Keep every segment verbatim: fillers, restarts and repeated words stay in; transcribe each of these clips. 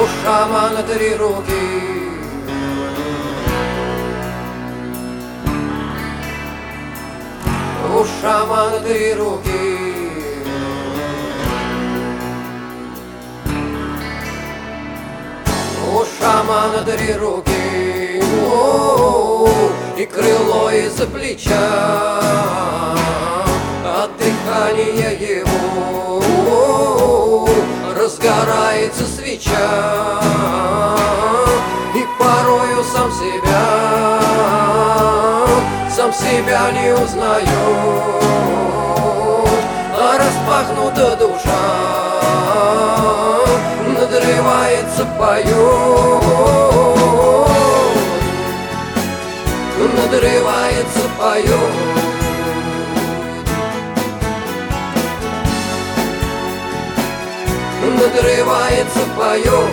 шамана три руки. У шамана три руки. У шамана три руки. О-о-о, и крыло из-за плеча, от дыхания его О-о-о, разгорается свеча, и порою сам себя, сам себя не узнаю, а распахнута душа, надрывается, поет, надрывается, поет. Надрывается, поет.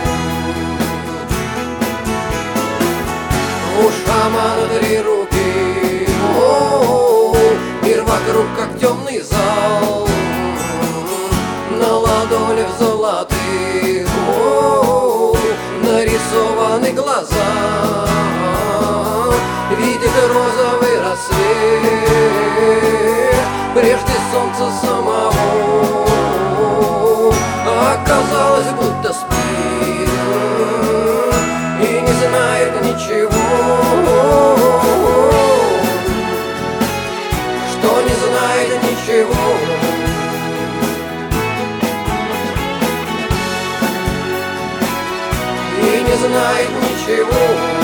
У шамана три руки. О-о-о, мир вокруг как темный зал, на ладонях золотых О-о-о, нарисованы глаза, видит розовый рассвет прежде солнца самого. Оказалось, будто спит и не знает ничего, что не знает ничего. И не знает ничего.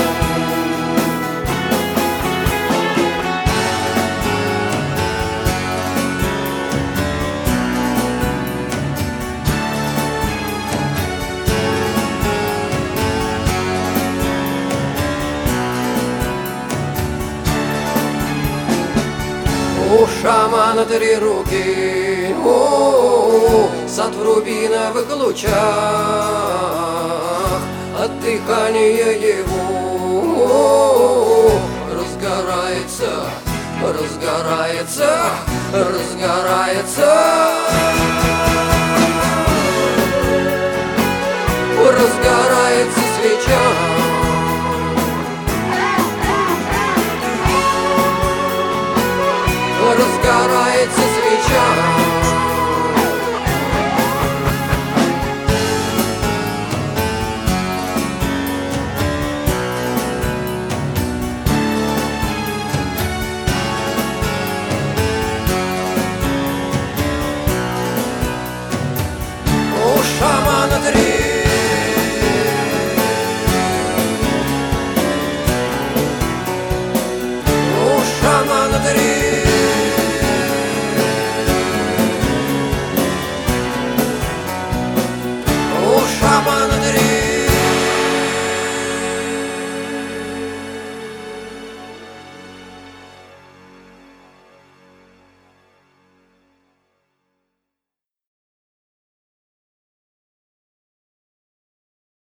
У шамана три руки. О-о-о, сад в рубиновых лучах, от дыхания его О-о-о, разгорается, разгорается, разгорается, разгорается свеча. Разгорается свеча. У шамана три. У шамана три. Шамана